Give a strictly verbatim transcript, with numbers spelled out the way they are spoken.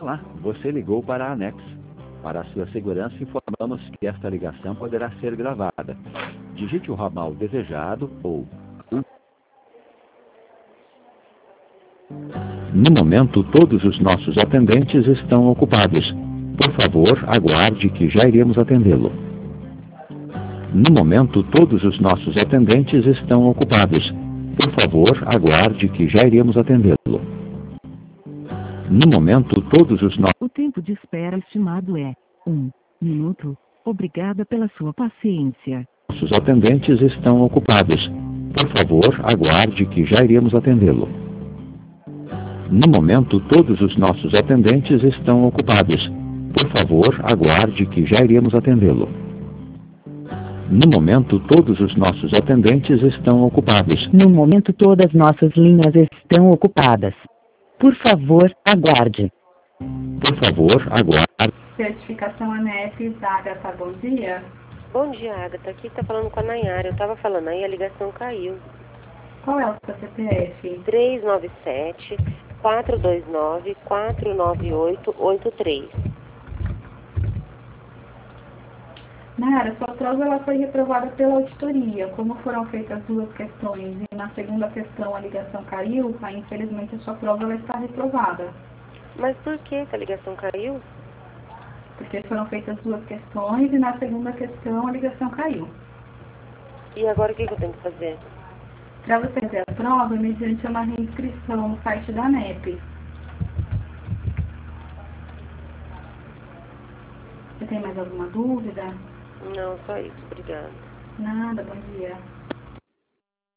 Olá, você ligou para a Anex. Para a sua segurança, informamos que esta ligação poderá ser gravada. Digite o ramal desejado ou... No momento, todos os nossos atendentes estão ocupados. Por favor, aguarde que já iremos atendê-lo. No momento, todos os nossos atendentes estão ocupados. Por favor, aguarde que já iremos atendê-lo. No momento, todos os nossos... O tempo de espera estimado é um minuto. Obrigada pela sua paciência. Nossos atendentes estão ocupados. Por favor, aguarde que já iremos atendê-lo. No momento, todos os nossos atendentes estão ocupados. Por favor, aguarde que já iremos atendê-lo. No momento, todos os nossos atendentes estão ocupados. No momento, todas nossas linhas estão ocupadas. Por favor, aguarde. Por favor, aguarde. Certificação ANEP, Agatha, bom dia. Bom dia, Agatha. Aqui tá falando com a Nayara. Eu tava falando aí, a ligação caiu. Qual é o seu C P F? três nove sete, quatro dois nove, quatro nove oito oito três. Nayara, sua prova ela foi reprovada pela auditoria. Como foram feitas duas questões e na segunda questão a ligação caiu, aí infelizmente a sua prova ela está reprovada. Mas por que que a ligação caiu? Porque foram feitas duas questões e na segunda questão a ligação caiu. E agora o que que eu tenho que fazer? Para você fazer a prova, mediante uma reinscrição no site da ANEP. Você tem mais alguma dúvida? Não, só isso. Obrigada. Nada, bom dia.